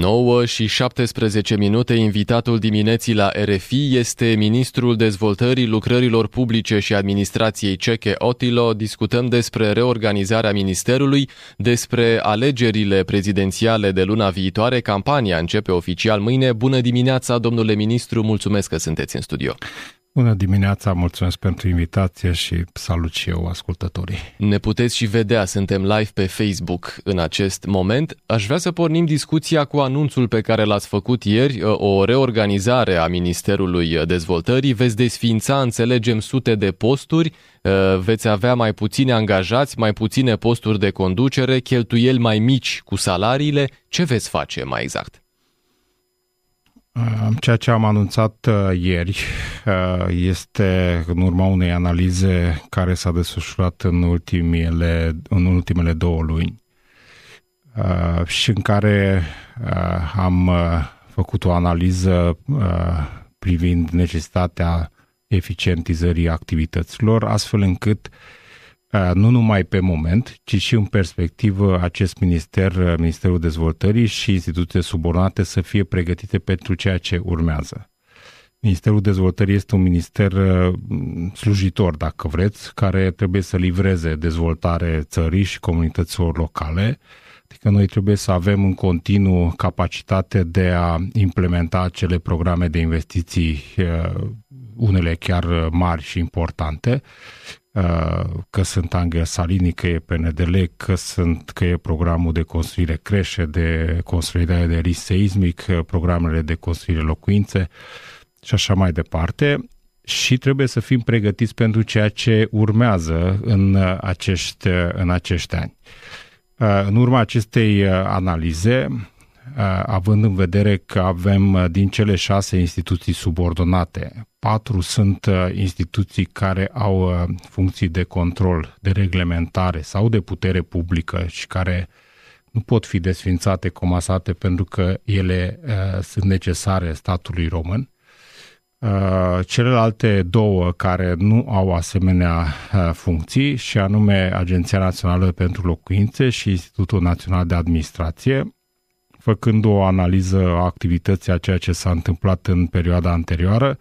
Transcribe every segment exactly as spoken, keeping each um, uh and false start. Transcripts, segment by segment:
nouă și șaptesprezece minute, invitatul dimineții la R F I este ministrul dezvoltării lucrărilor publice și administrației Ceke Otilo. Discutăm despre reorganizarea ministerului, despre alegerile prezidențiale de luna viitoare. Campania începe oficial mâine. Bună dimineața, domnule ministru, mulțumesc că sunteți în studio. Bună dimineața, mulțumesc pentru invitație și salut și eu ascultătorii. Ne puteți și vedea, suntem live pe Facebook în acest moment. Aș vrea să pornim discuția cu anunțul pe care l-ați făcut ieri, o reorganizare a Ministerului Dezvoltării. Veți desființa, înțelegem, sute de posturi, veți avea mai puțini angajați, mai puține posturi de conducere, cheltuieli mai mici cu salariile. Ce veți face mai exact? Ceea ce am anunțat ieri este în urma unei analize care s-a desfășurat în ultimele, în ultimele două luni și în care am făcut o analiză privind necesitatea eficientizării activităților, astfel încât nu numai pe moment, ci și în perspectivă acest minister, Ministerul Dezvoltării și instituțiile subordonate să fie pregătite pentru ceea ce urmează. Ministerul Dezvoltării este un minister slujitor, dacă vreți, care trebuie să livreze dezvoltare țării și comunităților locale. Adică noi trebuie să avem în continuu capacitate de a implementa acele programe de investiții, unele chiar mari și importante, că sunt Angel Salini, că e P N D L, că, sunt, că e programul de construire creșe, de construire de risc seismic, programele de construire locuințe și așa mai departe. Și trebuie să fim pregătiți pentru ceea ce urmează în acești, în acești ani. În urma acestei analize, având în vedere că avem din cele șase instituții subordonate, patru sunt instituții care au funcții de control, de reglementare sau de putere publică și care nu pot fi desființate, comasate pentru că ele uh, sunt necesare statului român. Uh, celelalte două care nu au asemenea uh, funcții, și anume Agenția Națională pentru Locuințe și Institutul Național de Administrație, făcând o analiză a activității a ceea ce s-a întâmplat în perioada anterioară,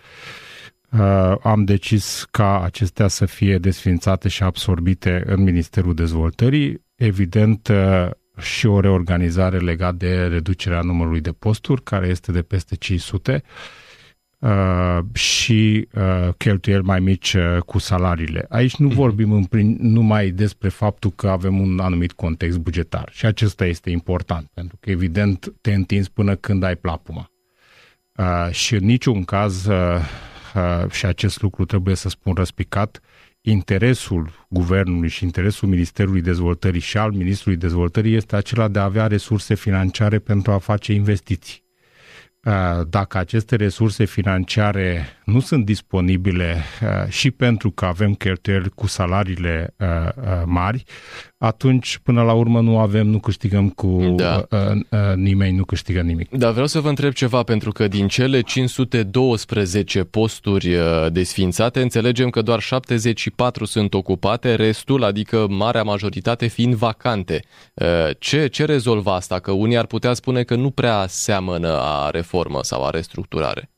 am decis ca acestea să fie desființate și absorbite în Ministerul Dezvoltării. Evident, și o reorganizare legată de reducerea numărului de posturi, care este de peste cinci sute, și cheltuieli mai mici cu salariile. Aici nu vorbim în prin, numai despre faptul că avem un anumit context bugetar și acesta este important, pentru că evident te întinzi până când ai plapuma. Și în niciun caz, și acest lucru trebuie să spun răspicat, interesul guvernului și interesul Ministerului Dezvoltării și al Ministrului Dezvoltării este acela de a avea resurse financiare pentru a face investiții. Dacă aceste resurse financiare nu sunt disponibile și pentru că avem cheltuieli cu salariile mari, atunci până la urmă nu avem, nu câștigăm cu da. nimeni, nu câștigă nimic. Da, vreau să vă întreb ceva, pentru că din cele cinci sute douăsprezece posturi desființate, înțelegem că doar șaptezeci și patru sunt ocupate, restul, adică marea majoritate, fiind vacante. Ce, ce rezolvă asta? Că unii ar putea spune că nu prea seamănă a reformă sau a restructurare.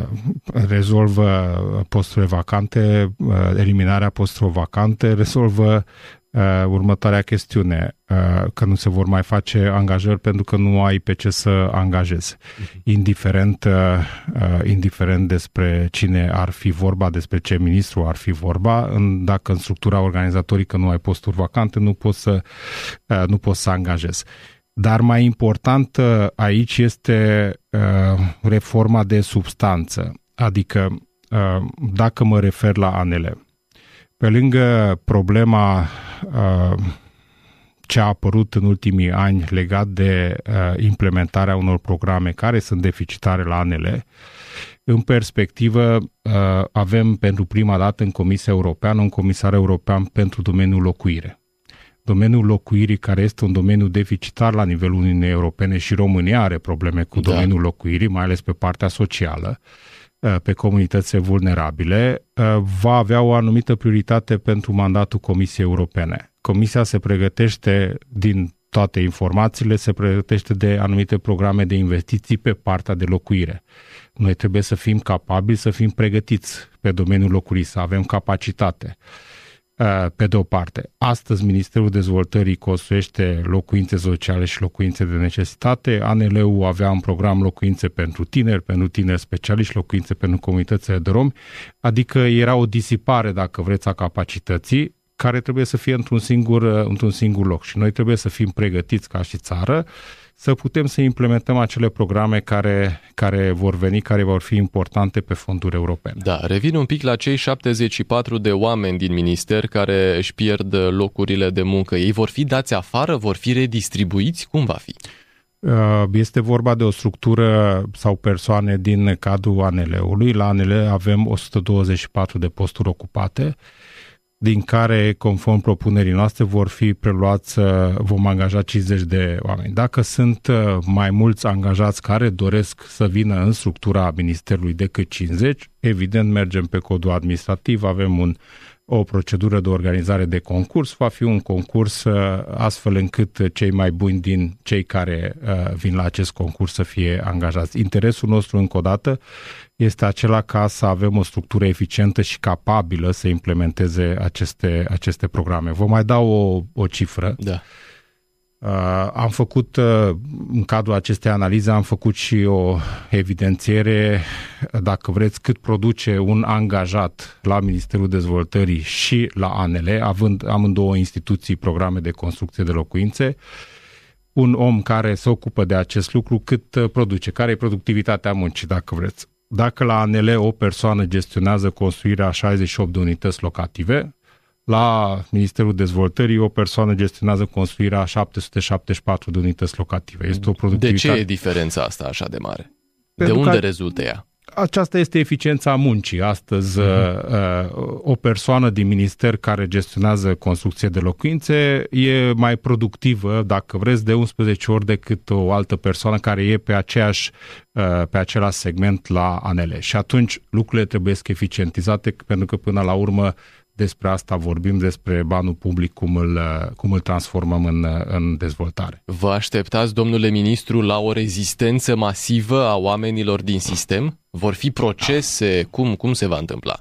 Rezolvă posturile vacante, eliminarea posturilor vacante, rezolvă uh, următoarea chestiune, uh, că nu se vor mai face angajări pentru că nu ai pe ce să angajezi. Uh-huh. Indiferent, uh, indiferent despre cine ar fi vorba, despre ce ministru ar fi vorba, în, dacă în structura organizatorică nu ai posturi vacante, nu poți să, uh, nu poți să angajezi. Dar mai important aici este uh, reforma de substanță, adică uh, dacă mă refer la A N L. Pe lângă problema uh, ce a apărut în ultimii ani legat de uh, implementarea unor programe care sunt deficitare la A N L, în perspectivă uh, avem pentru prima dată în Comisia Europeană un comisar european pentru domeniul locuire. Domeniul locuirii, care este un domeniu deficitar la nivelul Uniunii Europene și România are probleme cu da. domeniul locuirii, mai ales pe partea socială, pe comunitățile vulnerabile, va avea o anumită prioritate pentru mandatul Comisiei Europene. Comisia se pregătește din toate informațiile, se pregătește de anumite programe de investiții pe partea de locuire. Noi trebuie să fim capabili, să fim pregătiți pe domeniul locuirii, să avem capacitate. Pe de o parte, astăzi Ministerul Dezvoltării construiește locuințe sociale și locuințe de necesitate. A N L-ul avea în program locuințe pentru tineri, pentru tineri specialiști, locuințe pentru comunitățile de romi, adică era o disipare, dacă vreți, a capacității, care trebuie să fie într-un singur, într-un singur loc. Și noi trebuie să fim pregătiți ca și țară să putem să implementăm acele programe care, care vor veni, care vor fi importante pe fonduri europene. Da, revin un pic la cei șaptezeci și patru de oameni din minister care își pierd locurile de muncă. Ei vor fi dați afară, vor fi redistribuiți? Cum va fi? Este vorba de o structură sau persoane din cadrul A N L-ului. La A N L avem o sută douăzeci și patru de posturi ocupate, din care, conform propunerii noastre, vor fi preluați, vom angaja cincizeci de oameni. Dacă sunt mai mulți angajați care doresc să vină în structura Ministerului decât cincizeci, evident mergem pe codul administrativ, avem un, o procedură de organizare de concurs, va fi un concurs astfel încât cei mai buni din cei care vin la acest concurs să fie angajați. Interesul nostru, încă o dată, este acela ca să avem o structură eficientă și capabilă să implementeze aceste, aceste programe. Vă mai dau o, o cifră. Da. Uh, am făcut, uh, în cadrul acestei analize, am făcut și o evidențiere, dacă vreți, cât produce un angajat la Ministerul Dezvoltării și la A N L, având amândouă instituții programe de construcție de locuințe. Un om care se ocupă de acest lucru, cât produce, care e productivitatea muncii, dacă vreți. Dacă la A N L o persoană gestionează construirea șaizeci și opt de unități locative, la Ministerul Dezvoltării o persoană gestionează construirea șapte sute șaptezeci și patru de unități locative. Este o productivitate... De ce e diferența asta așa de mare? Pentru de unde că rezultă ea? Aceasta este eficiența muncii. Astăzi, uh-huh. o persoană din minister care gestionează construcție de locuințe e mai productivă, dacă vreți, de unsprezece ori decât o altă persoană care e pe, aceeași, pe același segment la A N L. Și atunci lucrurile trebuie să eficientizate, pentru că până la urmă despre asta vorbim, despre banul public, cum îl, cum îl transformăm în, în dezvoltare. Vă așteptați, domnule ministru, la o rezistență masivă a oamenilor din sistem? Vor fi procese? Cum, cum se va întâmpla?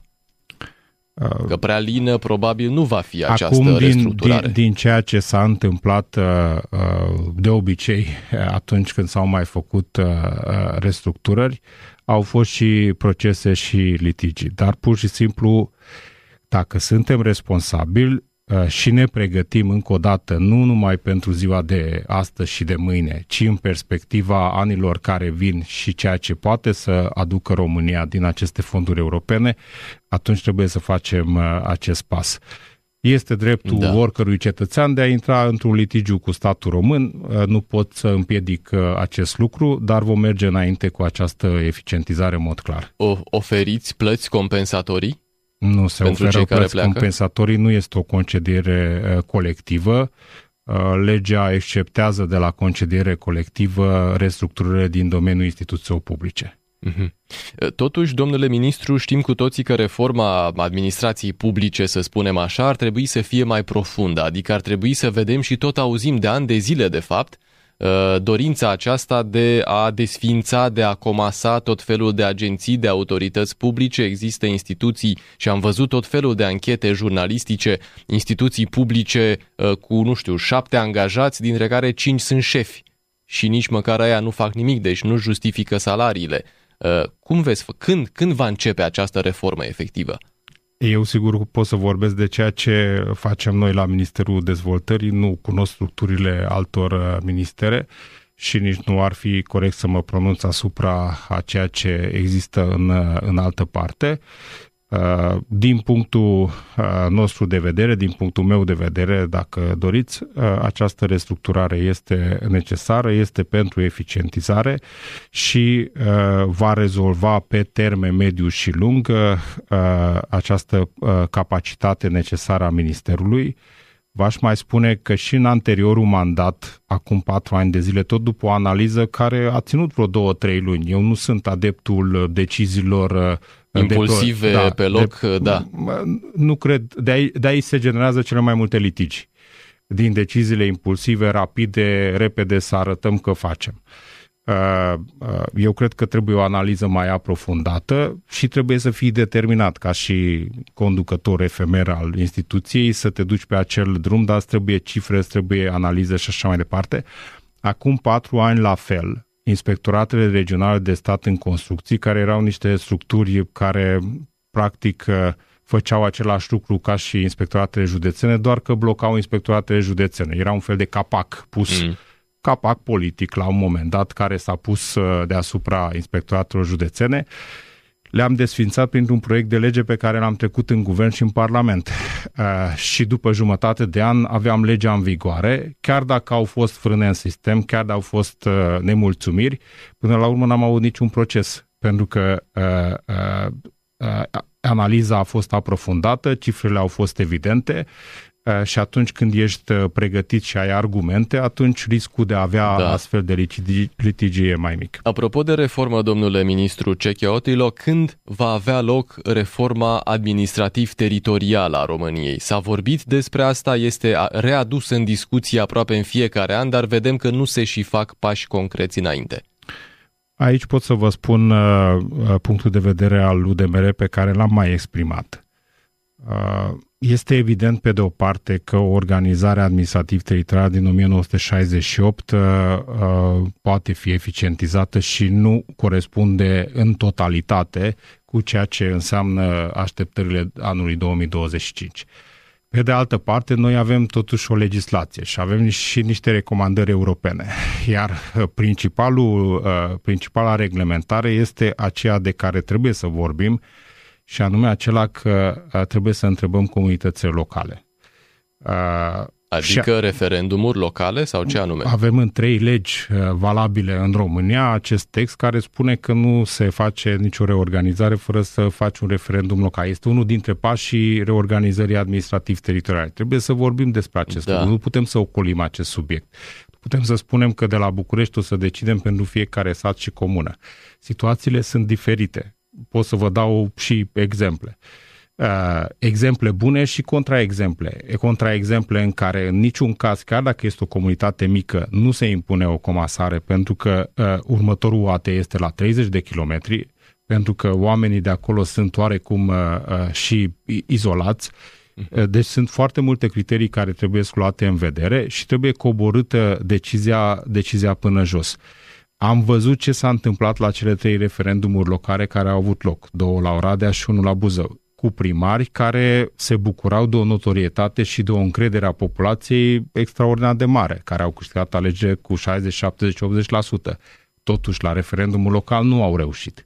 Că prea lină probabil nu va fi această Acum, din, restructurare. Din, din ceea ce s-a întâmplat de obicei atunci când s-au mai făcut restructurări, au fost și procese și litigii. Dar pur și simplu, dacă suntem responsabili și ne pregătim încă o dată, nu numai pentru ziua de astăzi și de mâine, ci în perspectiva anilor care vin și ceea ce poate să aducă România din aceste fonduri europene, atunci trebuie să facem acest pas. Este dreptul da. oricărui cetățean de a intra într-un litigiu cu statul român, nu pot să împiedic acest lucru, dar vom merge înainte cu această eficientizare în mod clar. O, oferiți plăți compensatorii? Nu se Pentru oferă plăți pleacă? compensatorii, nu este o concediere uh, colectivă. Uh, legea exceptează de la concediere colectivă restructurările din domeniul instituțiilor publice. Mm-hmm. Totuși, domnule ministru, știm cu toții că reforma administrației publice, să spunem așa, ar trebui să fie mai profundă, adică ar trebui să vedem și tot auzim de ani de zile, de fapt, dorința aceasta de a desființa, de a comasa tot felul de agenții, de autorități publice. Există instituții și am văzut tot felul de anchete jurnalistice, instituții publice cu, nu știu, șapte angajați, dintre care cinci sunt șefi și nici măcar aia nu fac nimic, deci nu justifică salariile. Cum vezi, când, când va începe această reformă efectivă? Eu sigur pot să vorbesc de ceea ce facem noi la Ministerul Dezvoltării, nu cunosc structurile altor ministere și nici nu ar fi corect să mă pronunț asupra a ceea ce există în, în altă parte. Din punctul nostru de vedere, din punctul meu de vedere, dacă doriți, această restructurare este necesară, este pentru eficientizare și va rezolva pe termen mediu și lung această capacitate necesară a Ministerului. V-aș mai spune că și în anteriorul mandat, acum patru ani de zile, tot după o analiză care a ținut vreo două, trei luni. Eu nu sunt adeptul deciziilor impulsive de, da, pe loc, de, da. Nu cred, de aici, de aici se generează cele mai multe litigi. din deciziile impulsive, rapide, repede să arătăm că facem. Eu cred că trebuie o analiză mai aprofundată și trebuie să fii determinat ca și conducător efemer al instituției să te duci pe acel drum, dar îți trebuie cifre, îți trebuie analize și așa mai departe. Acum patru ani la fel, inspectoratele regionale de stat în construcții, care erau niște structuri care practic făceau același lucru ca și inspectoratele județene, doar că blocau inspectoratele județene. Era un fel de capac pus, mm. capac politic la un moment dat, care s-a pus deasupra inspectoratelor județene. Le-am desfințat printr-un proiect de lege pe care l-am trecut în guvern și în Parlament. Uh, și după jumătate de an aveam legea în vigoare, chiar dacă au fost frâne în sistem, chiar dacă au fost uh, nemulțumiri, până la urmă n-am avut niciun proces, pentru că uh, uh, uh, analiza a fost aprofundată, cifrele au fost evidente, și atunci când ești pregătit și ai argumente, atunci riscul de a avea da. astfel de litigi, litigi e mai mic. Apropo de reformă, domnule ministru Cecheotilo, când va avea loc reforma administrativ-teritorială a României? S-a vorbit despre asta, este readusă în discuție aproape în fiecare an, dar vedem că nu se și fac pași concreți înainte. Aici pot să vă spun uh, punctul de vedere al U D M R pe care l-am mai exprimat. Uh, Este evident, pe de o parte, că organizarea administrativ-teritorială din o mie nouă sute șaizeci și opt uh, uh, poate fi eficientizată și nu corespunde în totalitate cu ceea ce înseamnă așteptările anului două mii douăzeci și cinci. Pe de altă parte, noi avem totuși o legislație și avem și niște recomandări europene, iar principalul, uh, principala reglementare este aceea de care trebuie să vorbim, și anume acela că trebuie să întrebăm comunitățile locale. Adică referendumuri locale sau ce anume? Avem în trei legi valabile în România acest text care spune că nu se face nicio reorganizare fără să faci un referendum local. Este unul dintre pașii reorganizării administrativ-teritoriale. Trebuie să vorbim despre acest da. lucru. Nu putem să ocolim acest subiect. Putem să spunem că de la București o să decidem pentru fiecare sat și comună. Situațiile sunt diferite. Pot să vă dau și exemple. Uh, exemple bune și contraexemple. Contraexemple în care în niciun caz, chiar dacă este o comunitate mică, nu se impune o comasare pentru că uh, următorul U A T este la treizeci de kilometri, pentru că oamenii de acolo sunt oarecum uh, uh, și izolați. Uh, deci sunt foarte multe criterii care trebuie luate în vedere și trebuie coborâtă decizia, decizia până jos. Am văzut ce s-a întâmplat la cele trei referendumuri locale care au avut loc, două la Oradea și unul la Buzău, cu primari care se bucurau de o notorietate și de o încredere a populației extraordinar de mare, care au câștigat alegeri cu șaizeci, șaptezeci, optzeci la sută. Totuși, la referendumul local nu au reușit.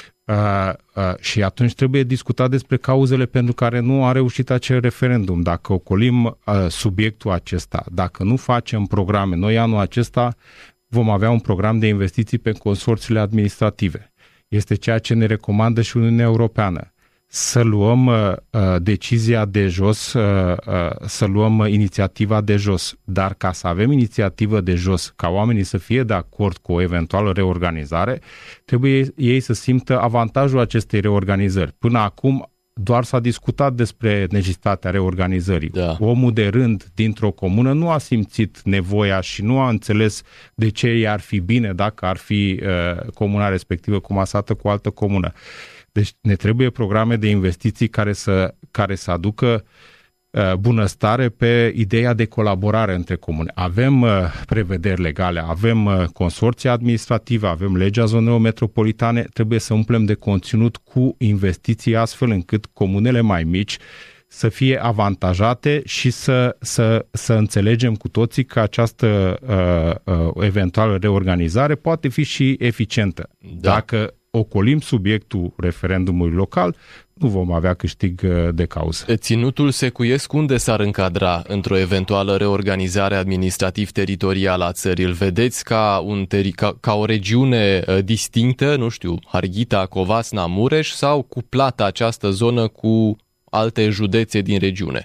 Uh, uh, și atunci trebuie discutat despre cauzele pentru care nu a reușit acel referendum. Dacă ocolim uh, subiectul acesta, dacă nu facem programe, noi anul acesta vom avea un program de investiții pe consorțiile administrative. Este ceea ce ne recomandă și Uniunea Europeană. Să luăm uh, decizia de jos, uh, uh, să luăm inițiativa de jos. Dar ca să avem inițiativă de jos, ca oamenii să fie de acord cu o eventuală reorganizare, trebuie ei să simtă avantajul acestei reorganizări. Până acum doar s-a discutat despre necesitatea reorganizării. Da. Omul de rând dintr-o comună nu a simțit nevoia și nu a înțeles de ce i-ar fi bine dacă ar fi uh, comuna respectivă comasată cu o altă comună. Deci ne trebuie programe de investiții care să, care să aducă uh, bunăstare pe ideea de colaborare între comune. Avem uh, prevederi legale, avem uh, consorții administrative, avem legea zonelor metropolitane, trebuie să umplem de conținut cu investiții astfel încât comunele mai mici să fie avantajate și să, să, să înțelegem cu toții că această uh, uh, eventuală reorganizare poate fi și eficientă. Da. Dacă ocolim subiectul referendumului local, nu vom avea câștig de cauză. Ținutul Secuiesc unde s-ar încadra într-o eventuală reorganizare administrativ-teritorială a țării? Îl vedeți ca, un teri- ca, ca o regiune distinctă, nu știu, Harghita, Covasna, Mureș, sau cuplată această zonă cu alte județe din regiune?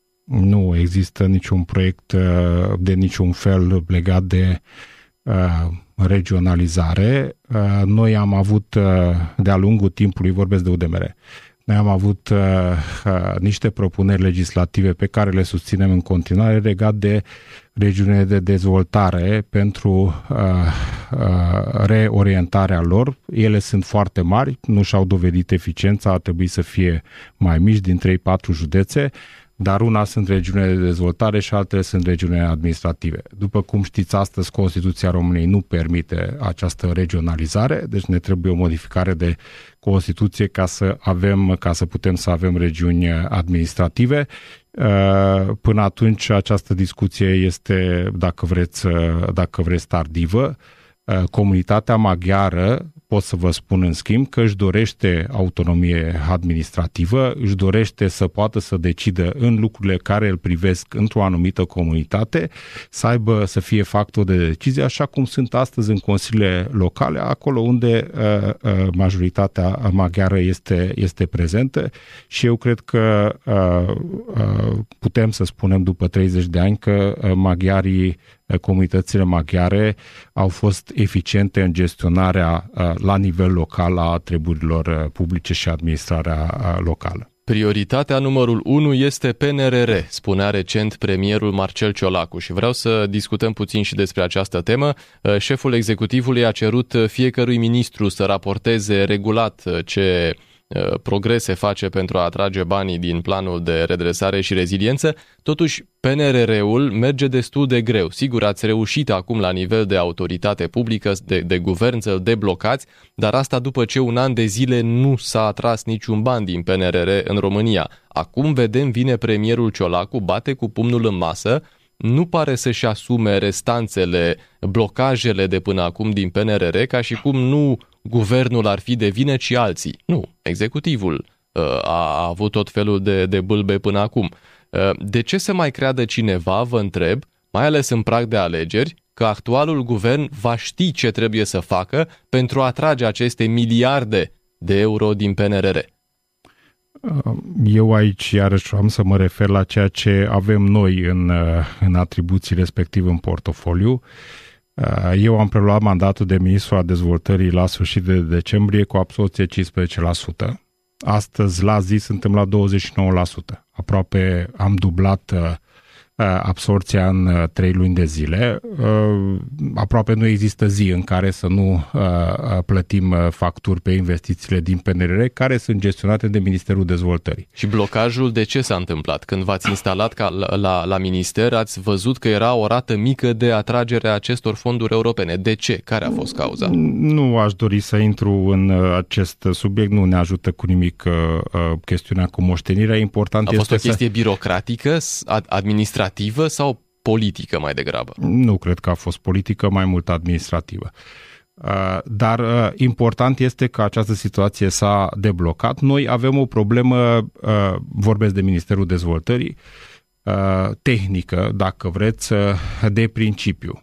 Nu există niciun proiect de niciun fel legat de uh, regionalizare. Noi am avut de-a lungul timpului, vorbesc de U D M R, Noi am avut uh, uh, niște propuneri legislative pe care le susținem în continuare legat de regiunile de dezvoltare pentru uh, uh, reorientarea lor. Ele sunt foarte mari, nu și-au dovedit eficiența, ar trebui să fie mai mici din trei patru județe, dar una sunt regiunile de dezvoltare și altele sunt regiunile administrative. După cum știți, astăzi Constituția României nu permite această regionalizare, deci ne trebuie o modificare de Constituție ca să avem, ca să putem să avem regiuni administrative. Până atunci această discuție este, dacă vreți, dacă vreți tardivă. Comunitatea maghiară, pot să vă spun în schimb, că își dorește autonomie administrativă, își dorește să poată să decidă în lucrurile care îl privesc într-o anumită comunitate, să aibă, să fie factor de decizie, așa cum sunt astăzi în consiliile locale, acolo unde uh, uh, majoritatea maghiară este, este prezentă și eu cred că uh, uh, putem să spunem după treizeci de ani că uh, maghiarii comunitățile maghiare au fost eficiente în gestionarea la nivel local a treburilor publice și administrarea locală. Prioritatea numărul unu este P N R R, spunea recent premierul Marcel Ciolacu și vreau să discutăm puțin și despre această temă. Șeful executivului a cerut fiecărui ministru să raporteze regulat ce progrese face pentru a atrage banii din planul de redresare și reziliență, totuși P N R R-ul merge destul de greu. Sigur, ați reușit acum la nivel de autoritate publică, de, de guvern să-l deblocați, dar asta după ce un an de zile nu s-a atras niciun ban din P N R R în România. Acum vedem, vine premierul Ciolacu, bate cu pumnul în masă, nu pare să-și asume restanțele, blocajele de până acum din P N R R, ca și cum nu guvernul ar fi de vină, ci alții. Nu, executivul uh, a avut tot felul de, de bâlbe până acum. Uh, de ce să mai creadă cineva, vă întreb, mai ales în prag de alegeri, că actualul guvern va ști ce trebuie să facă pentru a atrage aceste miliarde de euro din P N R R? Eu aici iarăși am să mă refer la ceea ce avem noi în, în atribuții respectiv în portofoliu. Eu am preluat mandatul de ministru al dezvoltării la sfârșit de decembrie cu absorbție cincisprezece la sută. Astăzi, la zi, suntem la douăzeci și nouă la sută. Aproape am dublat absorția în trei luni de zile. Aproape nu există zi în care să nu plătim facturi pe investițiile din P N R R, care sunt gestionate de Ministerul Dezvoltării. Și blocajul de ce s-a întâmplat? Când v-ați instalat ca la, la, la minister, ați văzut că era o rată mică de atragere a acestor fonduri europene. De ce? Care a fost cauza? Nu aș dori să intru în acest subiect, nu ne ajută cu nimic chestiunea cu moștenirea. Important a fost este o chestie să... birocratică, administrativă sau politică mai degrabă? Nu cred că a fost politică, mai mult administrativă. Dar important este că această situație s-a deblocat. Noi avem o problemă, vorbesc de Ministerul Dezvoltării, tehnică, dacă vreți, de principiu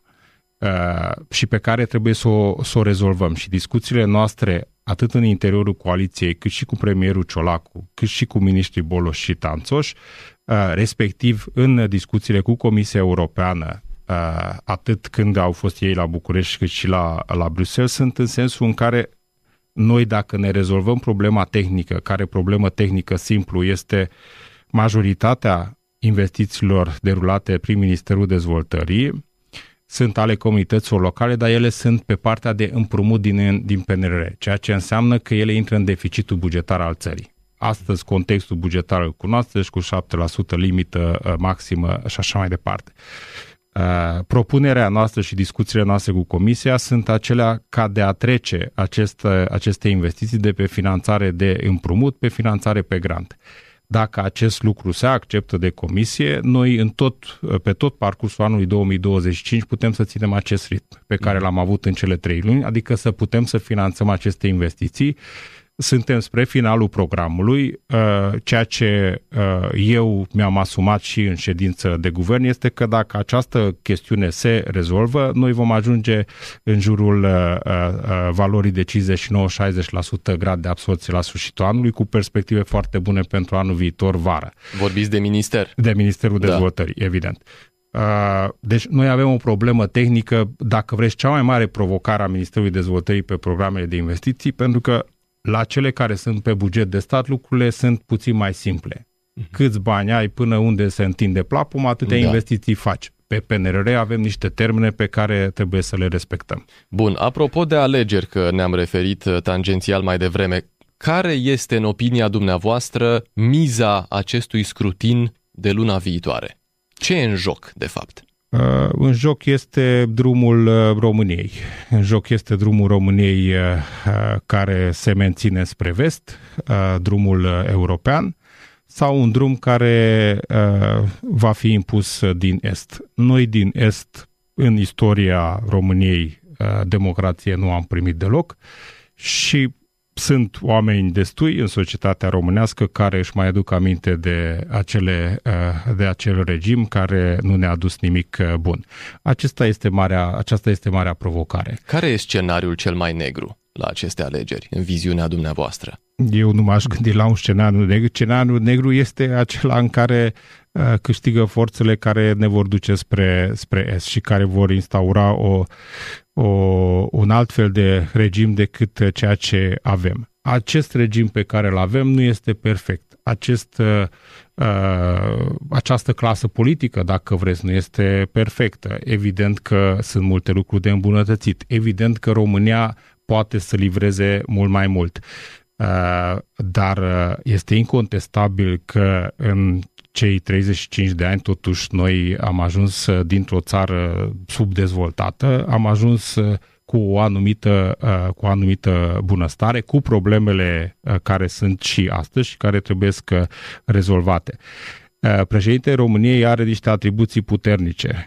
și pe care trebuie să o, să o rezolvăm. Și discuțiile noastre, atât în interiorul coaliției, cât și cu premierul Ciolacu, cât și cu miniștrii Boloș și Tanțoș, respectiv în discuțiile cu Comisia Europeană, atât când au fost ei la București cât și la, la Bruxelles, sunt în sensul în care noi, dacă ne rezolvăm problema tehnică, care problemă tehnică simplu este majoritatea investițiilor derulate prin Ministerul Dezvoltării, sunt ale comunităților locale, dar ele sunt pe partea de împrumut din, din P N R R, ceea ce înseamnă că ele intră în deficitul bugetar al țării. Astăzi contextul bugetar îl cunoașteți cu șapte la sută limită uh, maximă și așa mai departe. Uh, propunerea noastră și discuțiile noastre cu Comisia sunt acelea ca de a trece aceste, aceste investiții de pe finanțare de împrumut pe finanțare pe grant. Dacă acest lucru se acceptă de Comisie, noi în tot, pe tot parcursul anului două mii douăzeci și cinci putem să ținem acest ritm pe care l-am avut în cele trei luni, adică să putem să finanțăm aceste investiții. Suntem spre finalul programului. Ceea ce eu mi-am asumat și în ședință de guvern este că dacă această chestiune se rezolvă, noi vom ajunge în jurul valorii de cincizeci și nouă șaizeci la sută grad de absorbție la sfârșitul anului, cu perspective foarte bune pentru anul viitor, vară. Vorbiți de minister. De Ministerul da. Dezvoltării, evident. Deci noi avem o problemă tehnică, dacă vreți, cea mai mare provocare a Ministerului Dezvoltării pe programele de investiții, pentru că La cele care sunt pe buget de stat, lucrurile sunt puțin mai simple. Câți bani ai până unde se întinde plapuma, atâtea da. investiții faci. Pe P N R R avem niște termene pe care trebuie să le respectăm. Bun, apropo de alegeri, că ne-am referit tangențial mai devreme, care este, în opinia dumneavoastră, miza acestui scrutin de luna viitoare? Ce e în joc, de fapt? Uh, în joc este drumul României. În joc este drumul României uh, care se menține spre vest, uh, drumul european, sau un drum care uh, va fi impus din est. Noi din est, în istoria României, uh, democrație nu am primit deloc și sunt oameni destui în societatea românească care își mai aduc aminte de, acele, uh, de acel regim care nu ne-a adus nimic bun. Acesta este marea, aceasta este marea provocare. Care e scenariul cel mai negru la aceste alegeri, în viziunea dumneavoastră? Eu nu m-aș gândi la un scenariu negru. Scenariul negru este acela în care uh, câștigă forțele care ne vor duce spre, spre est și care vor instaura o, o, un alt fel de regim decât ceea ce avem. Acest regim pe care îl avem nu este perfect. Acest, uh, uh, această clasă politică, dacă vreți, nu este perfectă. Evident că sunt multe lucruri de îmbunătățit. Evident că România poate să livreze mult mai mult. Uh, dar este incontestabil că în cei treizeci și cinci de ani, totuși, noi am ajuns dintr-o țară subdezvoltată, am ajuns cu o anumită, uh, cu o anumită bunăstare, cu problemele uh, care sunt și astăzi și care trebuie să rezolvate. Uh, președintele României are niște atribuții puternice.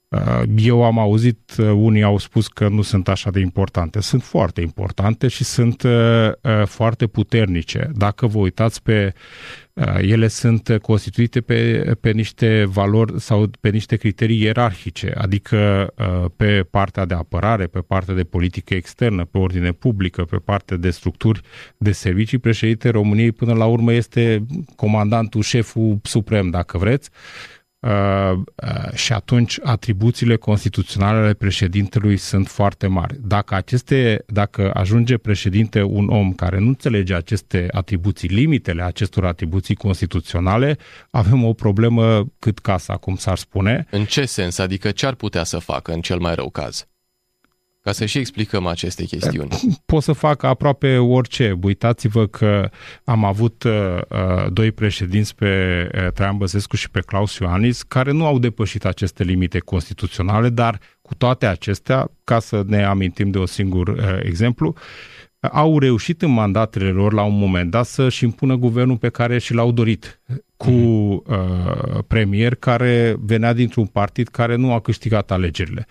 Eu am auzit, unii au spus că nu sunt așa de importante. Sunt foarte importante și sunt uh, foarte puternice. Dacă vă uitați pe uh, ele, sunt constituite pe, pe niște valori sau pe niște criterii ierarhice, adică uh, pe partea de apărare, pe partea de politică externă, pe ordine publică, pe partea de structuri de servicii. Președintele României până la urmă este comandantul, șeful suprem, dacă vreți. Uh, uh, și atunci atribuțiile constituționale ale președintelui sunt foarte mari. Dacă, aceste, dacă ajunge președinte un om care nu înțelege aceste atribuții, limitele acestor atribuții constituționale, avem o problemă cât casa, cum s-ar spune. În ce sens? Adică ce ar putea să facă în cel mai rău caz? Ca să și explicăm aceste chestiuni. Pot să fac aproape orice. Uitați-vă că am avut uh, doi președinți, pe uh, Traian Băsescu și pe Claus Iohannis, care nu au depășit aceste limite constituționale, dar cu toate acestea, ca să ne amintim de un singur uh, exemplu, au reușit în mandatele lor la un moment dat să-și impună guvernul pe care și l-au dorit, cu uh, premier care venea dintr-un partid care nu a câștigat alegerile.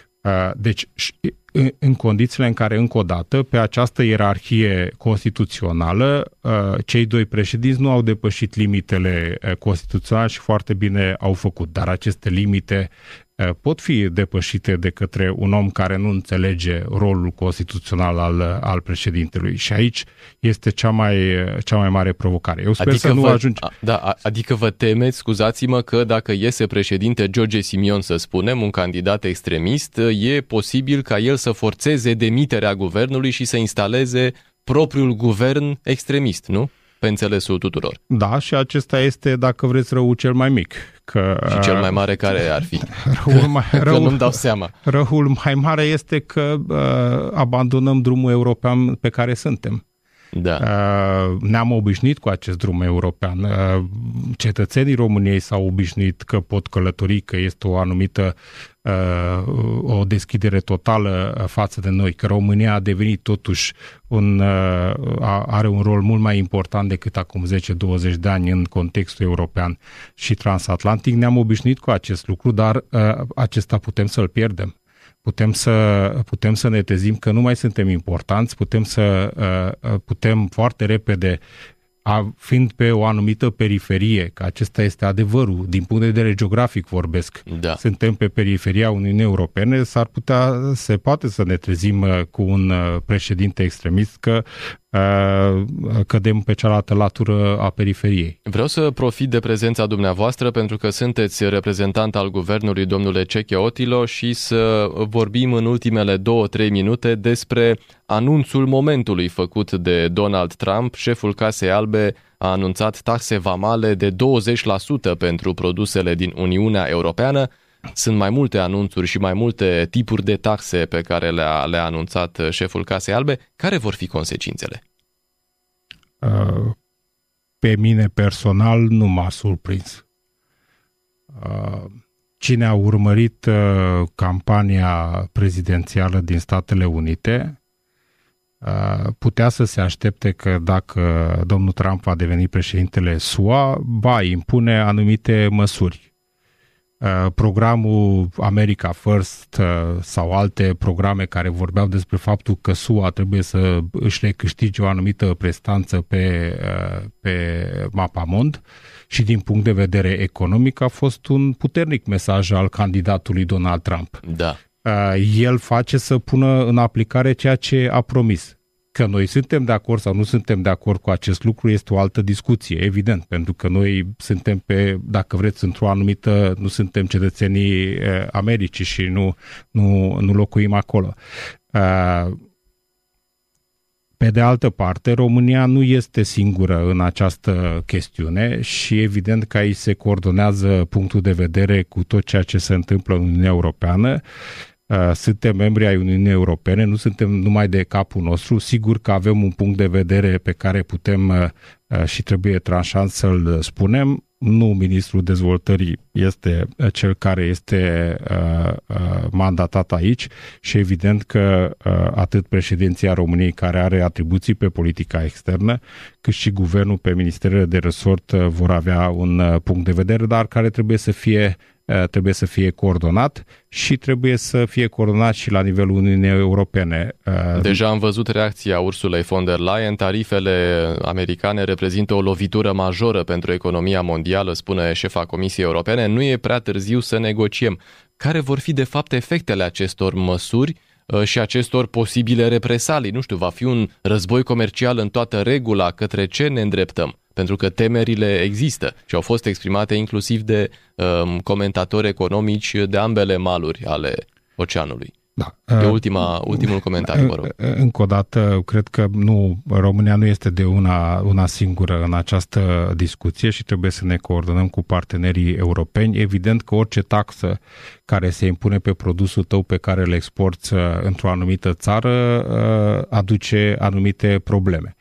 Deci, în condițiile în care, încă o dată, pe această ierarhie constituțională, cei doi președinți nu au depășit limitele constituționale și foarte bine au făcut, dar aceste limite pot fi depășite de către un om care nu înțelege rolul constituțional al, al președintelui. Și aici este cea mai, cea mai mare provocare. Eu sper adică să nu vă, ajungi... Da, adică vă temeți, scuzați-mă, că dacă iese președinte George Simion, să spunem, un candidat extremist, e posibil ca el să forțeze demiterea guvernului și să instaleze propriul guvern extremist, nu? Pe înțelesul tuturor. Da, și acesta este, dacă vreți, răul cel mai mic. Că, și cel mai mare care ar fi? Răul mai, că răul, nu-mi dau seama. Răul mai mare este că uh, abandonăm drumul european pe care suntem. Da. Uh, ne-am obișnuit cu acest drum european. Uh, cetățenii României s-au obișnuit că pot călători, că este o anumită uh, o deschidere totală față de noi, că România a devenit totuși un, uh, are un rol mult mai important decât acum zece douăzeci de ani în contextul european și transatlantic. Ne-am obișnuit cu acest lucru, dar uh, acesta putem să-l pierdem. Putem să, putem să ne trezim că nu mai suntem importanți, putem să putem foarte repede, fiind pe o anumită periferie, că acesta este adevărul, din punct de vedere geografic vorbesc, da. Suntem pe periferia Uniunii Europene, s-ar putea, se poate să ne trezim cu un președinte extremist, că cădem pe cealaltă latură a periferiei. Vreau să profit de prezența dumneavoastră pentru că sunteți reprezentant al guvernului, domnule Cecheotilo, și să vorbim în ultimele două-trei minute despre anunțul momentului făcut de Donald Trump. Șeful Casei Albe a anunțat taxe vamale de douăzeci la sută pentru produsele din Uniunea Europeană. Sunt mai multe anunțuri și mai multe tipuri de taxe pe care le-a, le-a anunțat șeful Casei Albe. Care vor fi consecințele? Pe mine personal nu m-a surprins. Cine a urmărit campania prezidențială din Statele Unite putea să se aștepte că dacă domnul Trump va deveni președintele S U A, va impune anumite măsuri. Programul America First sau alte programe care vorbeau despre faptul că S U A trebuie să își recâștige o anumită prestanță pe, pe mapamond și din punct de vedere economic a fost un puternic mesaj al candidatului Donald Trump. Da. El face să pună în aplicare ceea ce a promis. Că noi suntem de acord sau nu suntem de acord cu acest lucru este o altă discuție, evident, pentru că noi suntem pe, dacă vreți, într-o anumită, nu suntem cetățenii Americii și nu, nu, nu locuim acolo. Pe de altă parte, România nu este singură în această chestiune și evident că aici se coordonează punctul de vedere cu tot ceea ce se întâmplă în Uniunea Europeană. Suntem membri ai Uniunii Europene, nu suntem numai de capul nostru, sigur că avem un punct de vedere pe care putem și trebuie tranșant să-l spunem. Nu ministrul dezvoltării este cel care este mandatat aici și evident că atât președinția României, care are atribuții pe politica externă, cât și guvernul pe ministerele de resort vor avea un punct de vedere, dar care trebuie să fie trebuie să fie coordonat și trebuie să fie coordonat și la nivelul Uniunii Europene. Deja am văzut reacția Ursulei von der Leyen. Tarifele americane reprezintă o lovitură majoră pentru economia mondială, spune șefa Comisiei Europene. Nu e prea târziu să negociem. Care vor fi de fapt efectele acestor măsuri și acestor posibile represalii? Nu știu, va fi un război comercial în toată regula? Către ce ne îndreptăm? Pentru că temerile există și au fost exprimate inclusiv de um, comentatori economici de ambele maluri ale oceanului. Da. De ultima, ultimul comentariu, vă rog. Încă o dată, cred că nu, România nu este de una, una singură în această discuție și trebuie să ne coordonăm cu partenerii europeni. Evident că orice taxă care se impune pe produsul tău pe care îl exporți într-o anumită țară aduce anumite probleme.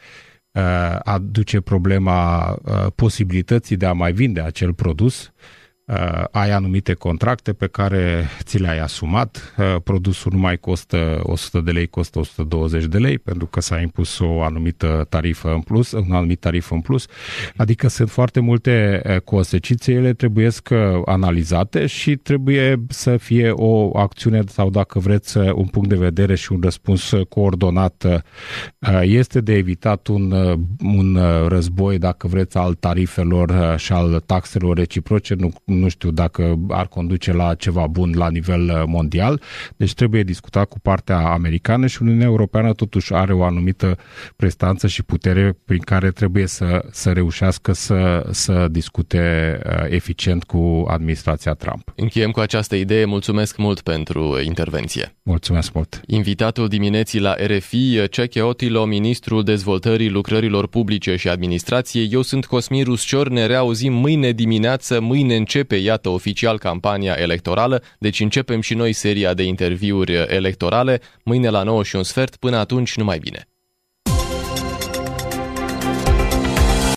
Aduce problema posibilității de a mai vinde acel produs. Ai anumite contracte pe care ți le-ai asumat, produsul nu mai costă o sută de lei, costă o sută douăzeci de lei, pentru că s-a impus o anumită tarifă în plus, un anumit tarif în plus, adică sunt foarte multe consecințe, ele trebuie analizate și trebuie să fie o acțiune sau, dacă vreți, un punct de vedere și un răspuns coordonat. Este de evitat un, un război, dacă vreți, al tarifelor și al taxelor reciproce, nu nu știu dacă ar conduce la ceva bun la nivel mondial, deci trebuie discutat cu partea americană și Uniunea Europeană totuși are o anumită prestanță și putere prin care trebuie să, să reușească să, să discute eficient cu administrația Trump. Încheiem cu această idee, mulțumesc mult pentru intervenție. Mulțumesc mult. Invitatul dimineții la R F I, Cecheotilo, ministrul dezvoltării lucrărilor publice și administrației. Eu sunt Cosmin Ruscior, ne reauzim mâine dimineață, mâine începe, iată, oficial campania electorală, deci începem și noi seria de interviuri electorale, mâine la nouă și un sfert, până atunci numai bine.